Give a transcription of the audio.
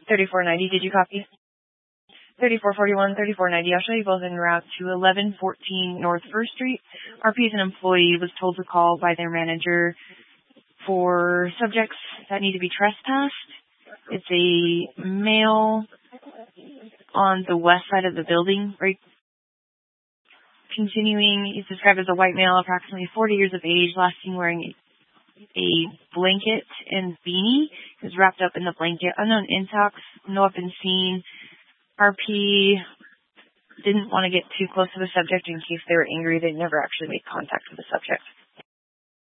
3490, did you copy? 3441, 3490, I'll show you both en route to 1114 North 1st Street. RP is an employee, was told to call by their manager for subjects that need to be trespassed. It's a male on the west side of the building, right? Continuing, he's described as a white male, approximately 40 years of age, last seen wearing a blanket and beanie. He was wrapped up in the blanket. Unknown intox, no weapon seen. RP didn't want to get too close to the subject in case they were angry. They never actually made contact with the subject.